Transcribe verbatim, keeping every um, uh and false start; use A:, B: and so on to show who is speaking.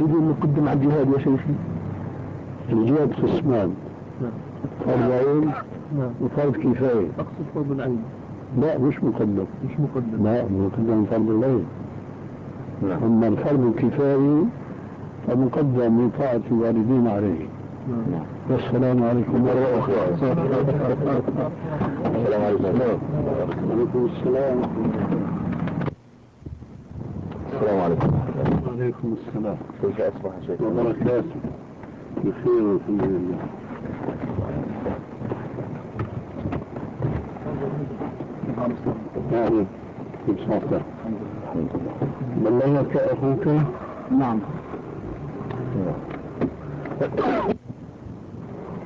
A: الوالدين مقدم على الجهاد يا شيخي؟
B: الجهاد قسمان، فرض عين وفرض كفاية.
A: أقصد فرض العين.
B: لا مش مقدم.
A: مش مقدم.
B: لا مقدم فرض العين. أما الفرض الكفاية فمقدم من طاعة الوالدين عليه.
A: نعم.
B: والسلام عليكم مرة أخرى. السلام عليكم. وعليكم السلام. السلام عليكم. وعليكم السلام. كيف أصبح شيخ؟ وبركاته. بخير والحمد لله. يعني كيف صوتك؟ بلغك أخوك؟
A: نعم.